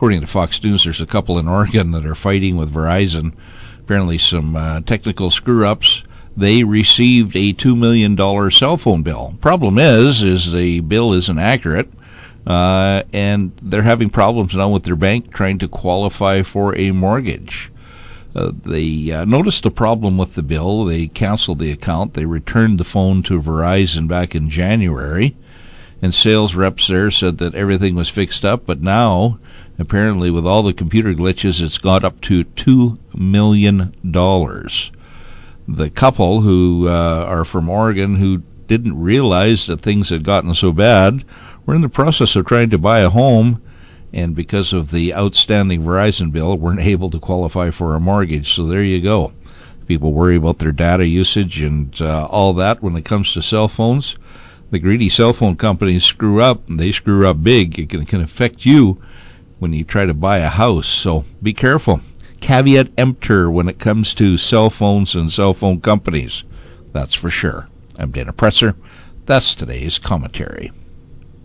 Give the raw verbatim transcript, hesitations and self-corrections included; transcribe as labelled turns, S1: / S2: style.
S1: according to Fox News, there's a couple in Oregon that are fighting with Verizon. Apparently some uh, technical screw-ups. They received a two million dollars cell phone bill. Problem is, is the bill isn't accurate, uh, and they're having problems now with their bank trying to qualify for a mortgage. Uh, they uh, noticed a problem with the bill. They canceled the account. They returned the phone to Verizon back in January, and sales reps there said that everything was fixed up, but now, apparently with all the computer glitches, it's got up to two million dollars. The couple who uh, are from Oregon who didn't realize that things had gotten so bad were in the process of trying to buy a home, and because of the outstanding Verizon bill, weren't able to qualify for a mortgage. So there you go. People worry about their data usage and uh, all that when it comes to cell phones. The greedy cell phone companies screw up, and they screw up big. It can, can affect you when you try to buy a house. So be careful. Caveat emptor when it comes to cell phones and cell phone companies. That's for sure. I'm Dana Presser. That's today's commentary.